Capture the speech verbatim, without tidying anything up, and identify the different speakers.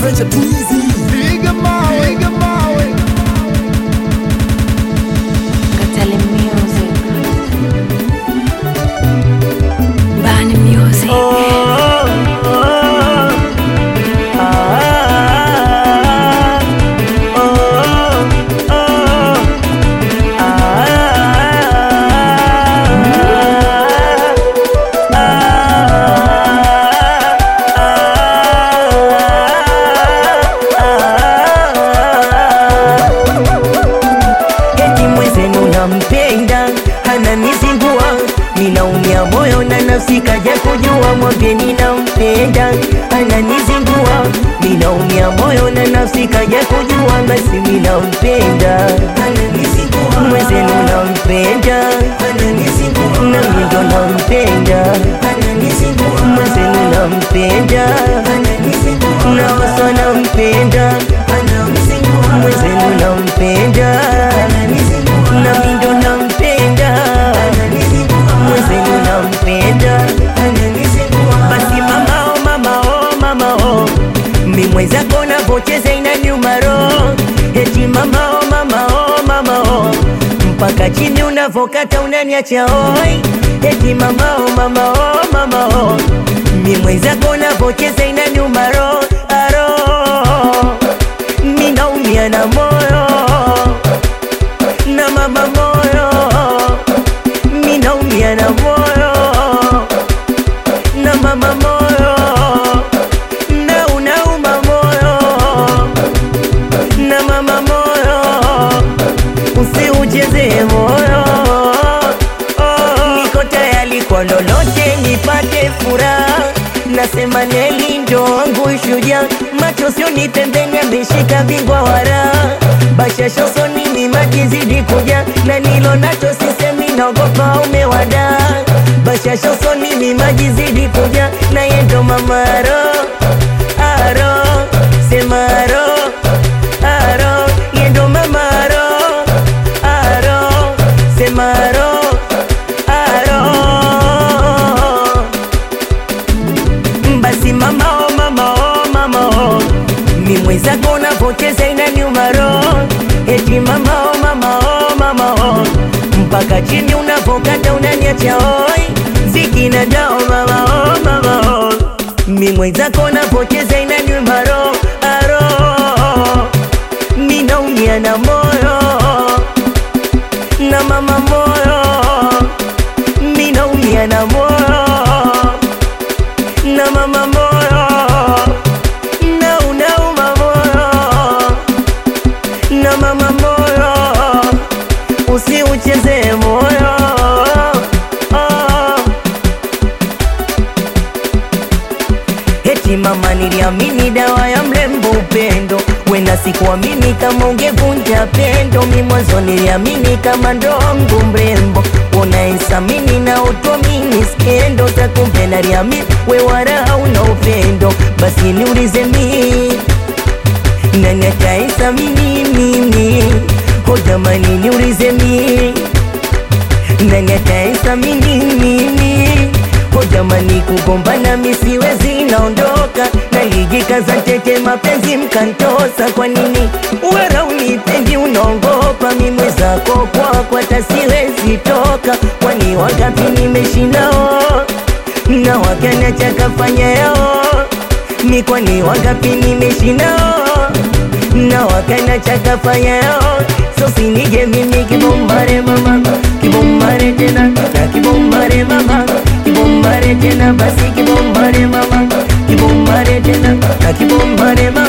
Speaker 1: French too easy.
Speaker 2: Piga mawe, piga mawe.
Speaker 3: Katale music. Bani music.
Speaker 4: Oh, oh, ah, oh, oh, ah, eti mwenzenu nampenda ananizingua, ninaumia moyo na nafsi kaja kujua, mwambieni nampenda ananizingua, ninaumia moyo na nafsi kaja kujua, basi mimi nampenda ananizingua, mwenzenu nampenda ananizingua, na mimi ndo nampenda ananizingua, mwenzenu nampenda ananizingua, na wasa nampenda anamzingua, mwenzenu nampenda ananizingua, na mimi ndo nampenda ananizingua, mwenzenu nampenda ananizingua. Basi mama oh mama oh mama oh, mimi mwenzako navocheza inaniuma roho, eti mama oh mama oh mama oh, mpaka chini unavokata unaniacha oi, eti mama oh mama oh mama oh, mimi mwenzako navocheza inaniuma roho aro, mimi naumia na moyo na mama moyo, mimi naumia na moyo na mama moyo, na unauma moyo na mama moyo, usiucheze moyo. Oh, niko tayari kwa lolote nipate furaha, nasema Neli ndo wangu shujaa, macho sioni pembeni ameshika bingwa wara, bashasha usoni mimaji zidi kuja, na nilo nacho sisemi naogopa umewada, bashasha usoni mimaji zidi kuja, na yendo mamaro aro sema aro aro, yendo mamaro aro sema aro aro. Basi mama oh mama oh mama oh, mimi mwenzako navocheza inaniuma roho, eti mama oh mama oh mama oh, mpaka chini unavokata unaniacha oi, ziki na dao mama oh mama oh, mimi mwenzako navocheza inaniuma roho aro, mimi naumia na moyo na mama moyo, mimi naumia na moyo na mama moyo, na unauma moyo na mama moyo, usiucheze moyo. Oh, eti mama niliamini dawa ya mlembo upendo, wena sikuamini kama ungevunja pendo, mi mwanzo niliamini kama ndongo mrembo, unaisamini na utuamini skendo, takumbe naliamini we wala una upendo, basi niulize mi nani ataisamini mimi, ho jamani niulize mi nani ataisamini mimi, ho jamani kugombana mi siwezi naondoka, nalijikaza ntete mapenzi mkantosa, kwa nini wala unipendi unaongopa, mimi mwenzako kwako hata siwezi toka, kwani wangapi nimeshinao na wakaniacha kafanya yao, mi kwani wangapi nimeshinao na wakaniacha kafanya yao, so sinije mimi kibombare mama, kibombare tena na kibombare mama, kibombare tena basi kibombare mama, kibombare tena na kibombare mama.